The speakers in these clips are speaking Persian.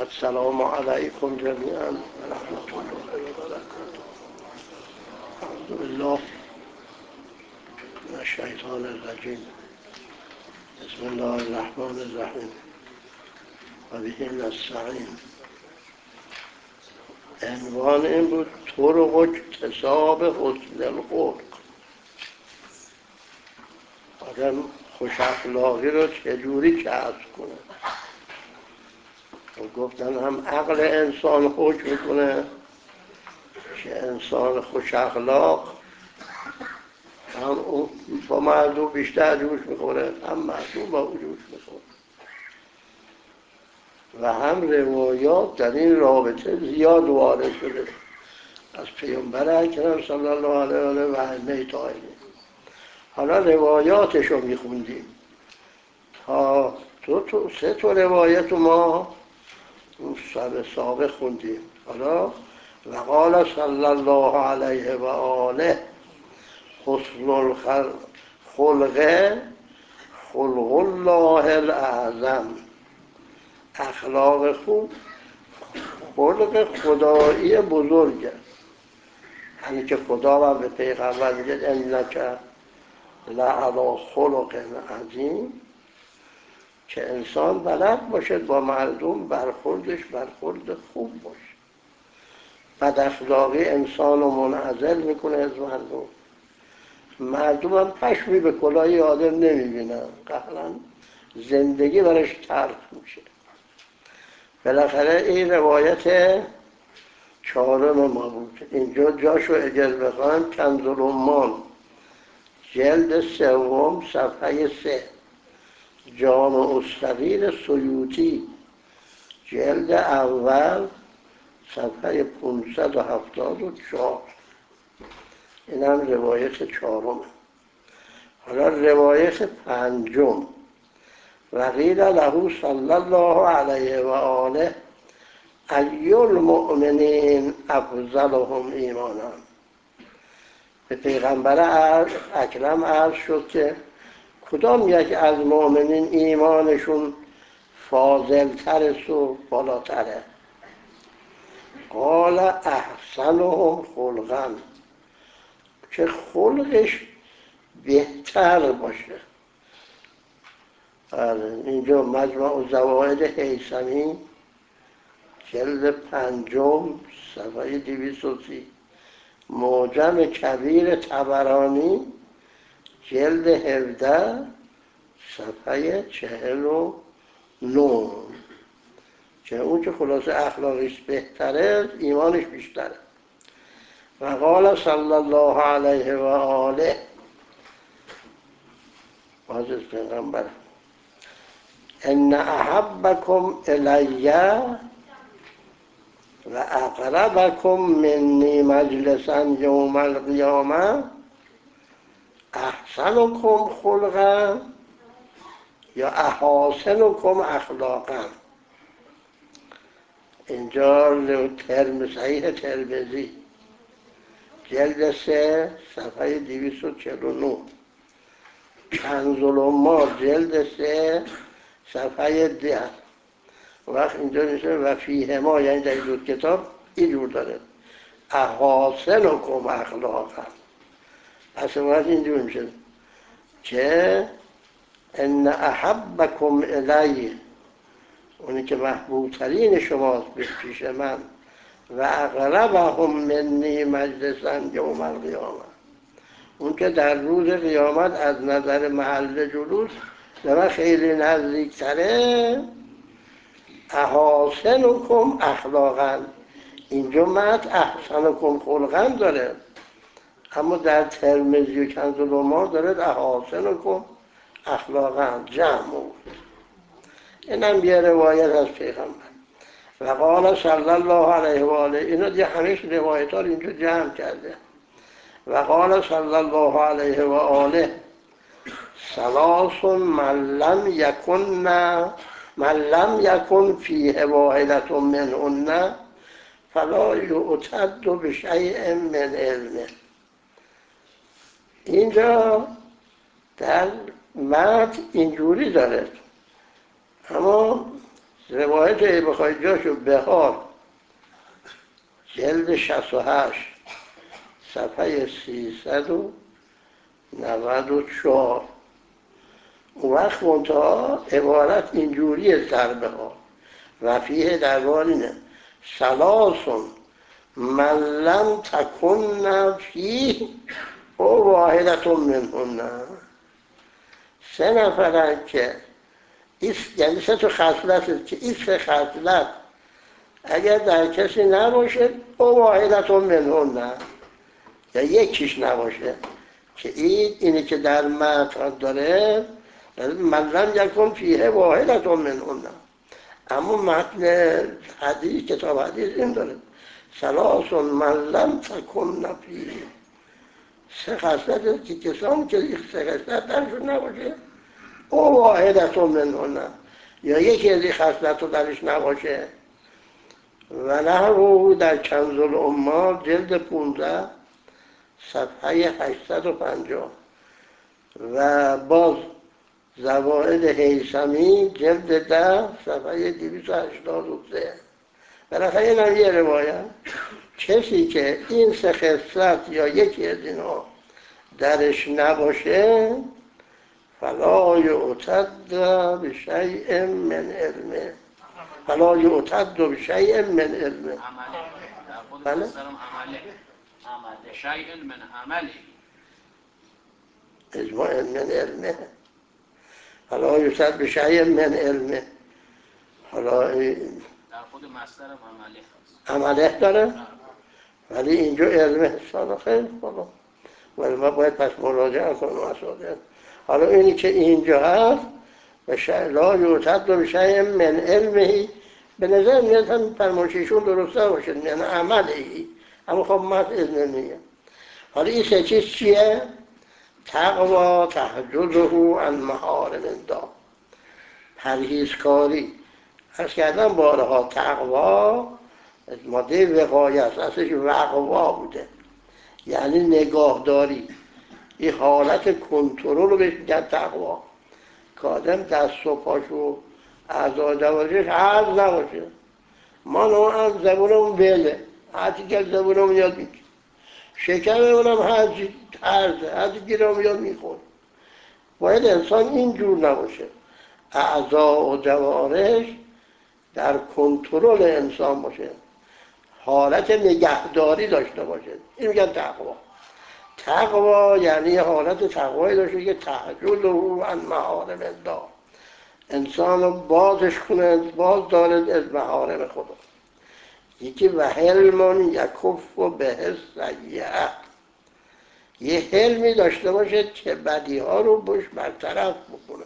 السلام علیکم جمیعا ورحمة الله وبرکاته. اعوذ بالله من الشیطان الرجیم. بسم الله الرحمن الرحیم و به نستعین. عنوان این بود طرق اکتساب حسن الخلق. آدم خوش اخلاقی رو چجوری کسب کنه؟ و گفتن هم عقل انسان حکم میکنه که انسان خوش اخلاق هم اون با مردم بیشتر جوش میخوره، هم مردم با او جوش میخوره. و هم روایات در این رابطه زیاد وارد شده از پیامبر اکرم صلی الله علیه و ائمه طاهرین. حالا روایاتش رو میخوندیم تا سه تا روایت ما اون سابق خوندیم. حالا و قال صلی الله علیه و آله حسن الخلق خلق الله الاعظم. اخلاق خوب خلق خدایی بزرگه، همین که خدا به پیغمبر میگه انک لعلی خلق عظیم، که انسان بلد باشد با مردم برخوردش برخورد خوب باشه. بد اخلاقی انسان رو منعزل میکنه از مردم. مردم هم پشمی به کلاهی آدم نمیبینن، قهرا زندگی برش تلخ میشه. بالاخره این روایت چهارم ما بود. اینجا جاشو اگر بخوایم کنز الامال جلد سوم صفحه 3، جامع الصغیر سیوطی جلد اول صفحه 574. این هم روایت چهارم. حالا روایت پنجم و قیل له صلی الله علیه و آله ای المؤمنین افضلهم ایمانا. به پیغمبر اکرم عرض شد که کدام یک از مؤمنین ایمانشون فاضلتر و بالاتره؟ قال احسنهم خلقا، که خلقش بهتر باشه. اینجا مجمع الزوائد هیثمی جلد پنجم صفحه 230، معجم کبیر طبرانی جلد 17 صفحه 49، که اون که خلاصه اخلاقش بهتره ایمانش بیشتره. و قال صلی الله علیه و آله، باز از پیغمبر، ان احبکم الی و اقربکم منی مجلسا یوم القیامه احسنکم خلقا یا احاسنکم اخلاقا. اینجا صحیح ترمذی جلد 3 صفحه 249، کنز الامال جلد 3 صفحه 10. وقت اینجا میشه و فیهما، یعنی در این دو کتاب اینجور داره احاسنکم اخلاقا. پس وقت اینجور میشه که ان احبکم الی، اونی که محبوب ترین شماست به پیش من، و اقربهم منی مجلسا یوم القیامه، اون که در روز قیامت از نظر محل جلوس به من خیلی نزدیکتره، احاسنکم اخلاقا. اینجا مد احسنکم خلقا داره، اما در ترمذی و کنز الامال داره احاسنکم اخلاقا جمع بود. این هم یه روایت از پیغمبر. و قال صلی الله علیه و آله، اینا دیگه همیشه روایت ها اینجا جمع کرده. و قال صلی الله علیه و آله ثلاث من لم یکن فیه واحدة منهن فلا یعتد بشیء من علمه. اینجا در متن اینجوری داره، اما روایت بخواید جاشو بهار جلد 68 صفحه 394. اون وقت منتها عبارت اینجوریه ضربه ها وفیه دربارینه سلاسون من لم تکن فیه او واحدتون منهن. 3 نفرن که یعنی 3 تا خصلت که این 3 خصلت اگر در کسی نباشه او واحدتون منهن، یا یکیش نباشه که اینی که در متن داره من لم یکن فیه واحدتون منهن. اما متن حدیث کتاب حدیث این داره سلاسون من لم تکن فیه، 3 خصلت که کسان که این 3 خصلت درشون نباشه او واحدتون منهن، یا یکی از این خصلت رو درش نباشه. و نحو در کنز العمال جلد 15 صفحه 850 و باز زوائد هیثمی جلد 10 صفحه 283. بالاخره این هم یه روایت کسی که این 3 خصلت یا یکی از اینها درش نباشه فلا یعتد بشیء من علمه، فلا یعتد بشیء من علمه. بله؟ شیء من عمله اجماع من علمه، فلا یعتد بشیء من علمه. حالا در خود مصدر عمله هست، عمله داره ولی اینجا علمه حسابه. خیلی خوبه ولی ما باید پس مراجعه کنیم مسائل. حالا اینی که اینجا هست لا یعتد بشیء من علمه، به نظر میاد هم فرمایششون درسته باشه یعنی عملی، اما خب ما علم میگه. حالا این 3 چیز چیه؟ تقوا تحجزه عن محارم الله، پرهیزکاری. عرض کردم بارها تقوا ماده وقایه است، اصلش وقوا بوده یعنی نگاهداری. این حالت کنترل رو بهش میگن تقوا، که آدم دست و پاشو اعضای جوارحش عرض نباشه. ما نوعا زبونمون بله، هرچی که زبونمون یاد میگه، شکممونم هرچی عرضه، هرچی گیرم یاد میخور. باید انسان اینجور نباشه، اعضا و جوارحش در کنترل انسان باشه، حالت نگهداری داشته باشه. این میگن تقوا. تقوا یعنی حالت تقوایی داشته که تحجزه عن محارم الله، انسان رو بازش کنه، باز دارد از محارم خدا. یکی و حلمون یکف و به سیئه، یه حلمی داشته باشه که بدی ها رو بش برطرف بکنه.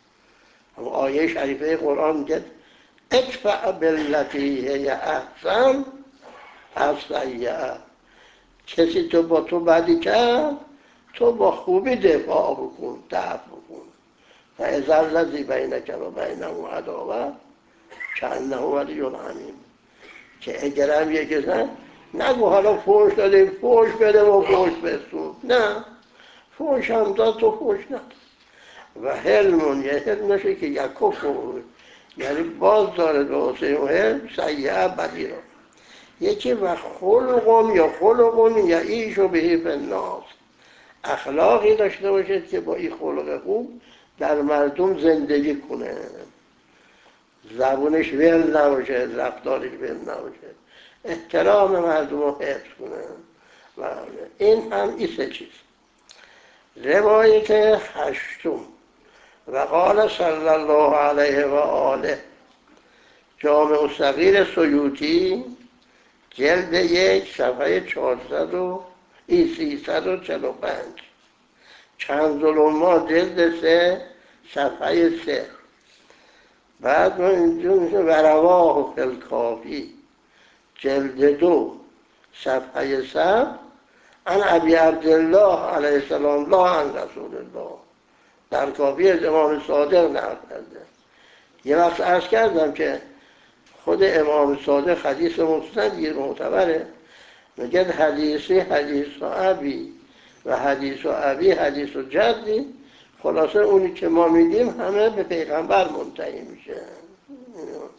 آیه شریفه قرآن میگه ادفع بالتی هی احسن السیئه، کسی تو با تو بدی کرد تو با خوبی دفاع بکن، دفع بکن. و اذا الذی بینک و بینه عداوه کانه ولی حمیم، که اگرم یکی زن نگو حالا فوش دادیم فوش بده و فوش بسون، نه فوش هم داد تو فوش نداد. و حلمون یه حلم نشه که یکف یعنی باز داره به حسین و حلم سیعه بدی رو. یکی و خلقون یا خلقون یا ایشو بهی فالناس، اخلاقی داشته باشد که با این خلق خوب در مردم زندگی کنه، زبونش ول نباشه، رفتارش ول نباشه، احترام مردم رو حفظ کنه. و این هم این 3 چیز. روایت 8 و قال صلی الله علیه و آله جامع الصغیر سیوطی جلد 1 صفحه 345، کنز العمال جلد 3 صفحه 3. بعد ما اینجا میشه و رواه فی الکافی جلد 2 صفحه 100 عن ابی عبدالله علیه السلام لا عن رسول الله، در کافی از امام صادق نقل کرده. یه وقت عرض کردم که خود امام صادق حدیث مسند معتبره، میگه حدیثی حدیث و ابی و حدیث و ابی حدیث و جدی، خلاصه اونی که ما میگیم همه به پیغمبر منتهی میشه.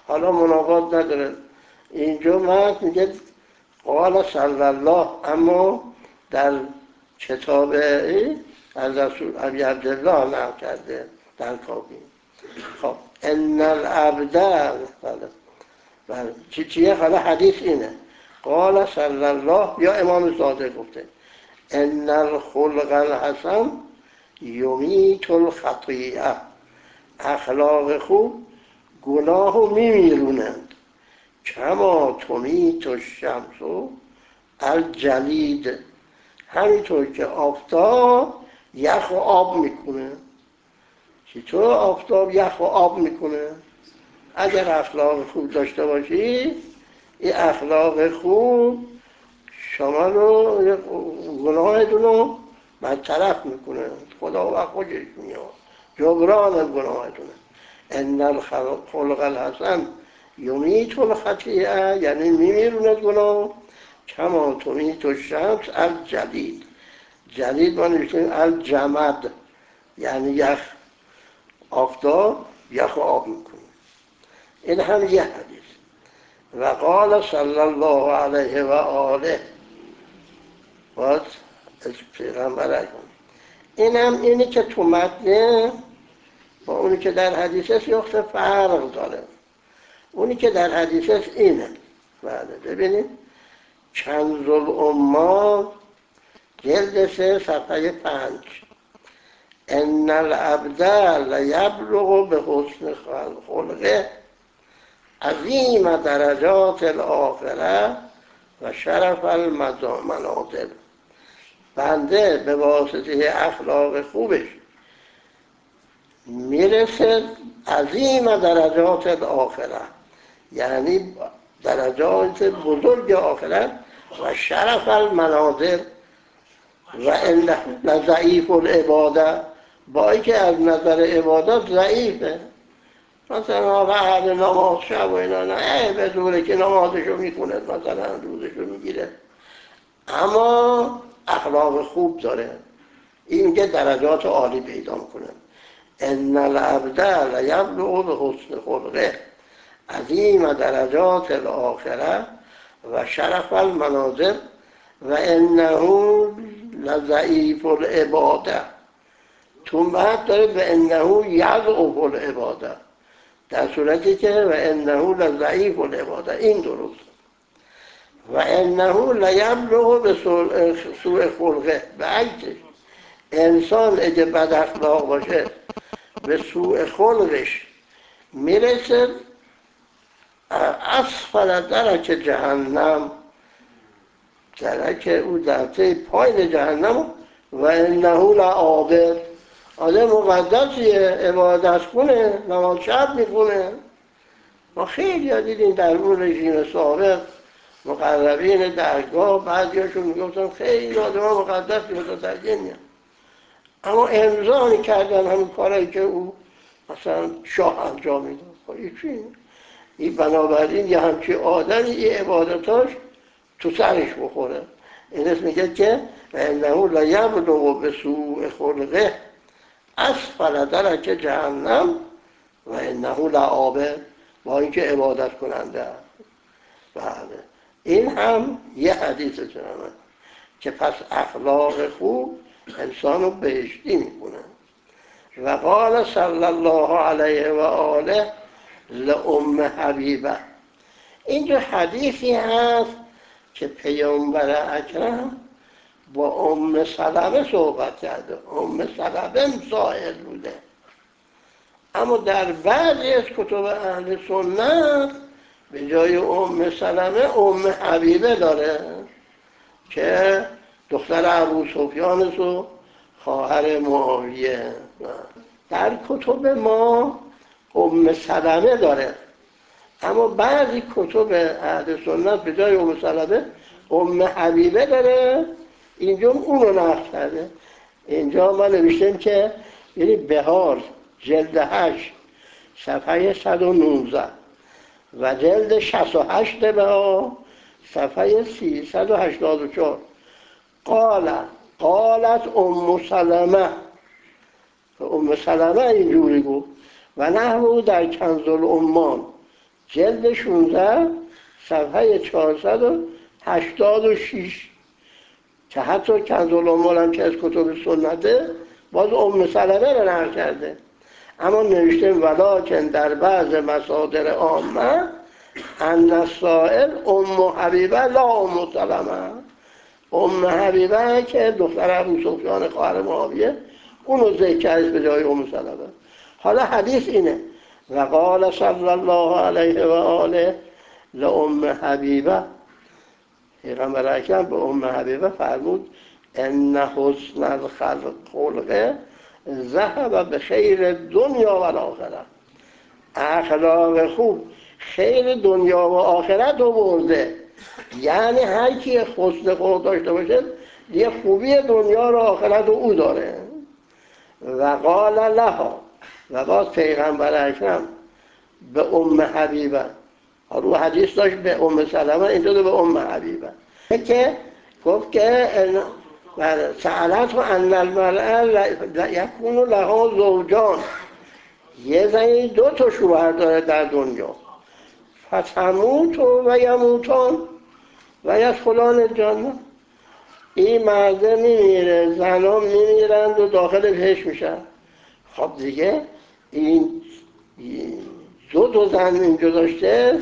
حالا مناقض نداره. اینجا من میگه قال صلی الله، اما در کتاب از رسول ابی عبدالله نقل کرده در کافی. خب ان العبد، بله چیه؟ حالا حدیث اینه قال صلی الله، یا امام صادق گفته ان الخلق الحسن یمیت الخطیئه، اخلاق خوب گناه رو میمیرونند، کما تمیت الشمس الجلید، همینطور که آفتاب یخ و آب میکنه. چطور آفتاب یخ و آب میکنه؟ اگر اخلاق خوب داشته باشی، این اخلاق خوب شما رو گناهتون رو برطرف میکنه، خدا و خودش میاد جبران گناهتونه. ان الخلق الحسن یمیت الخطیئه، یعنی میمیرونه گناه، کما تمیت الشمس الجلید. جلید ما نوشتیم الجمد، یعنی یخ، آفتاب یخ و آب میکنه. این هم یه حدیث. و قال صلی الله علیه و آله، باز پیغمبر اکرم. اینم اینی که تو متنه با اونی که در حدیث است یه فرق داره. اونی که در حدیث است اینه، بله ببینید کنز الامال جلد 3 صفحه 5، ان العبد لیبلغ به حسن خلقه عظیم درجات الاخره و شرف المنازل. بنده به واسطه اخلاق خوبش میرسه عظیم درجات الاخره، یعنی درجات بزرگ آخرت، و شرف المنازل، و انه لضعیف العباده، با اینکه از نظر عبادت ضعیفه. مثلا اهل نماز شب و اینا نه به زوره که نمازشو میکنه، مثلا روزشو میگیره، اما اخلاق خوب داره، این که درجات عالی پیدا میکنه. ان العبد لیبلغ به حسن خلقه عظیم درجات الاخره و شرف المنازل و انه لضعیف العباده. تو بعد داره به انه یضعف العباده، در صورتی که و انه لضعیف العباده، این درست. و انه لیبلغ به سوء خلقه، به عکسش انسان اگه بد اخلاق باشه به سوء خلقش میرسه اسفل درک جهنم، درک او درجه پایین جهنم. و انه لعابد، آدم مقدسیه، عبادت کنه، نماز شب میخونه. ما خیلی دیدیم در اون رژیم سابق مقربین درگاه بعضیاشون میگفتن خیلی آدم ها مقدسی متدینی، اما امضا میکردن همین کارهایی که او مثلا شاه انجام میداد. این بنابراین یه همچی آدمی یه عبادتاش تو سرش بخوره. این اسم میگه که و انه لیبلغ به سوء خلقه اسفل درک جهنم و انه لعابد، با اینکه عبادت کننده. بله این هم یه حدیث جنبه که پس اخلاق خوب انسان رو بهشتی میکنه. و قال صلی الله علیه و آله لأم حبیبه، اینجا حدیثی هست که پیامبر اکرم با ام سلمه صحبت کرده. ام سلمه سائل بوده، اما در بعضی از کتب اهل سنت به جای ام سلمه ام حبیبه داره که دختر ابو سفیان و خواهر معاویه. در کتب ما ام سلمه داره، اما بعضی کتب اهل سنت به جای ام سلمه ام حبیبه داره. اینجا اونو نقل کرده. اینجا ما نوشتیم که یعنی بهار جلد 8 صفحه 119 و جلد 68 بهار صفحه 384 قالت ام سلمه، ام سلمه اینجوری گفت و نحو در کنز الامال جلد 16 صفحه 486 که حتی کنز‌العمال هم که از کتب سنته باز سلمه رو نقل کرده، اما نوشته ولکن در بعض مصادر عامه ان السائل حبیبه لا سلمه. حبیبه که دختر ابو سفیان خواهر معاویه اونو ذکر کرد به جای سلمه. حالا حدیث اینه و قال صلی الله علیه و آله حبیبه، پیغمبر اکرم به حبیبه فرمود ان حسن الخلق ذهب به خیر دنیا و آخرت. اخلاق خوب خیر دنیا و آخرت رو برده، یعنی هر کی حسن خلق داشته باشه یه خوبی دنیا و آخرت رو او داره. و قال لها، و باز پیغمبر اکرم به حبیبه، رو حدیث داشت به سلمه، اینجا به حبیبه که گفت که سألت و ان المرأة یکون لها زوجان، یه زنی 2 تا شوهر داره در دنیا، فتموت و یموتان و یدخلان الجنه. این مرده میمیره، زنان میمیرند و داخل بهشت میشن. خب دیگه این 2 زن اینجا داشته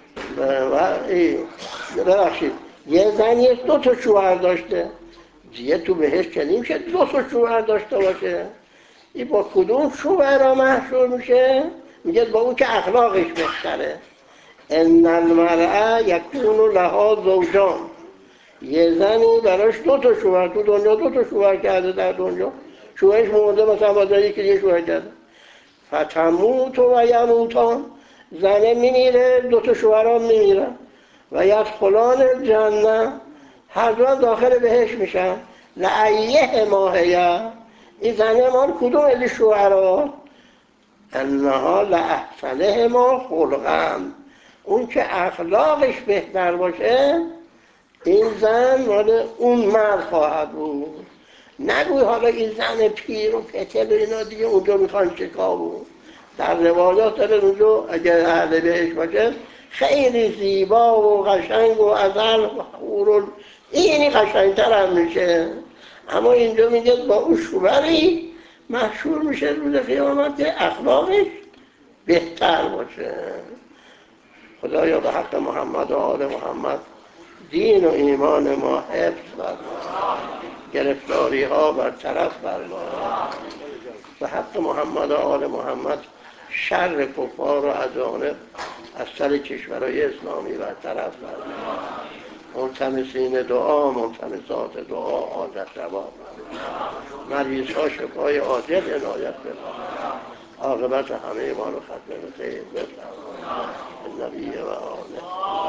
ببخشید یه زنی 2 تا شوهر داشته، دیگه تو بهشت که نمیشه 2 تا شوهر داشته باشه. این با کدوم شوهر محشور میشه؟ میگه با اون که اخلاقش بهتره. ان المرأة یکون لها زوجان، یه زنی براش 2 تا شوهر تو دنیا 2 تا شوهر کرده، در دنیا شوهرش مرده مثلا با یکی دیگه شوهر کرده. فتموت و یموتان، زنه میمیره 2 تا شوهران میمیرن و یدخلان الجنه، هر دو هم داخل بهشت میشن. لعیه ماهیه، این زنه مال کدوم از شوهرها؟ انها لاحسنه ما خلقن، اون که اخلاقش بهتر باشه این زن مال اون مرد خواهد بود. نگوی حالا این زن پیر و پتل و اینا دیگه اونجا میخوان چکار بود. در روایات داره اونجا اگر اهل بهش باشه خیلی زیبا و قشنگ و ازل و اینی قشنگتر هم میشه. اما اینجا میگه با اون شوهری محشور میشه روز قیامت که اخلاقش بهتر باشه. خدایا به حق محمد و آل محمد دین و ایمان ما حفظ فرما، گرفتاری ها برطرف فرما. به حق محمد و آل محمد شر کفار و اجانب از سر کشورهای اسلامی برطرف فرما. ملتمسین دعا، ملتمسات دعا، حاجت روا، مریض ها شفای عاجل عنایت بفرما. عاقبت همه ما رو ختم خیر بفرما. نبی و آله